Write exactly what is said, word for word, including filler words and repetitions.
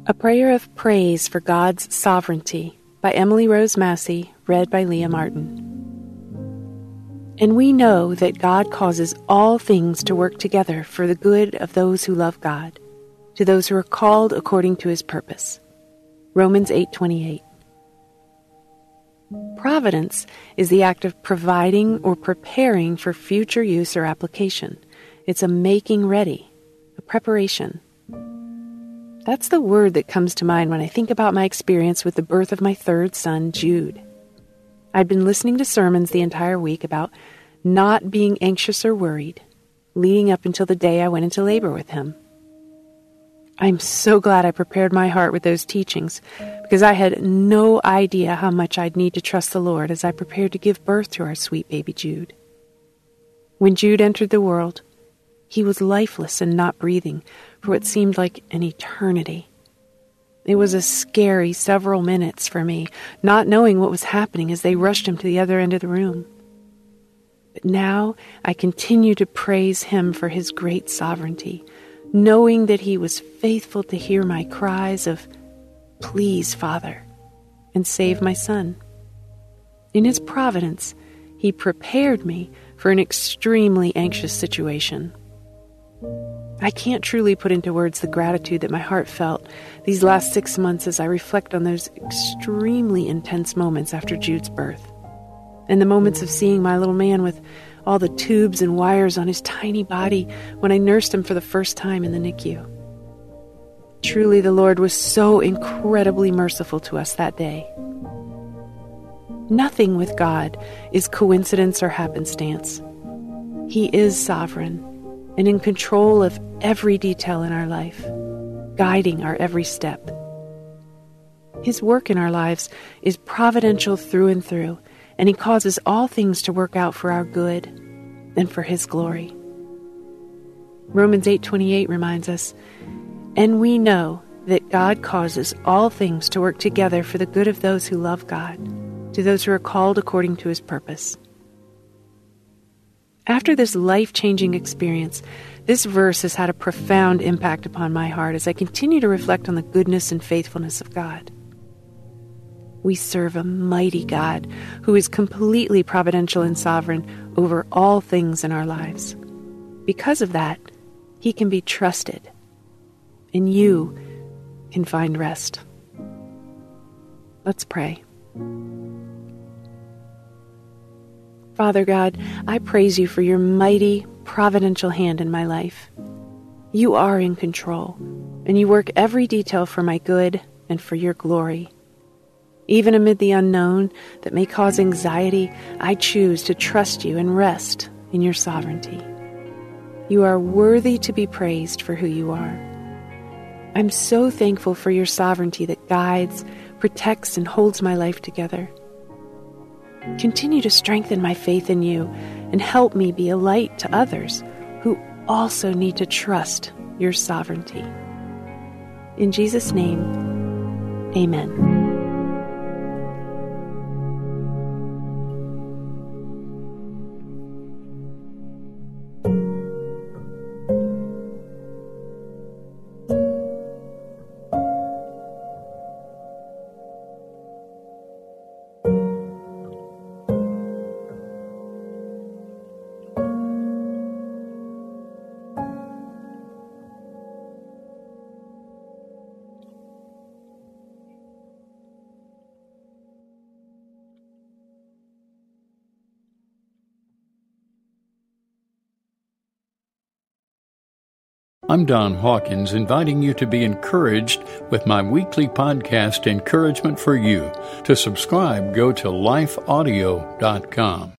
A Prayer of Praise for God's Sovereignty by Emily Rose Massey, read by Leah Martin. And we know that God causes all things to work together for the good of those who love God, to those who are called according to his purpose. Romans eight twenty-eight. Providence is the act of providing or preparing for future use or application. It's a making ready, a preparation. That's the word that comes to mind when I think about my experience with the birth of my third son, Jude. I'd been listening to sermons the entire week about not being anxious or worried, leading up until the day I went into labor with him. I'm so glad I prepared my heart with those teachings, because I had no idea how much I'd need to trust the Lord as I prepared to give birth to our sweet baby Jude. When Jude entered the world, he was lifeless and not breathing for what seemed like an eternity. It was a scary several minutes for me, not knowing what was happening as they rushed him to the other end of the room. But now I continue to praise him for his great sovereignty, knowing that he was faithful to hear my cries of, "Please, Father," and save my son. In his providence, he prepared me for an extremely anxious situation. I can't truly put into words the gratitude that my heart felt these last six months as I reflect on those extremely intense moments after Jude's birth, and the moments of seeing my little man with all the tubes and wires on his tiny body when I nursed him for the first time in the N I C U. Truly, the Lord was so incredibly merciful to us that day. Nothing with God is coincidence or happenstance. He is sovereign and in control of every detail in our life, guiding our every step. His work in our lives is providential through and through, and he causes all things to work out for our good and for his glory. Romans eight twenty-eight reminds us, "And we know that God causes all things to work together for the good of those who love God, to those who are called according to his purpose." After this life-changing experience, this verse has had a profound impact upon my heart as I continue to reflect on the goodness and faithfulness of God. We serve a mighty God who is completely providential and sovereign over all things in our lives. Because of that, he can be trusted, and you can find rest. Let's pray. Father God, I praise you for your mighty, providential hand in my life. You are in control, and you work every detail for my good and for your glory. Even amid the unknown that may cause anxiety, I choose to trust you and rest in your sovereignty. You are worthy to be praised for who you are. I'm so thankful for your sovereignty that guides, protects, and holds my life together. Continue to strengthen my faith in you and help me be a light to others who also need to trust your sovereignty. In Jesus' name, amen. I'm Don Hawkins, inviting you to be encouraged with my weekly podcast, Encouragement for You. To subscribe, go to life audio dot com.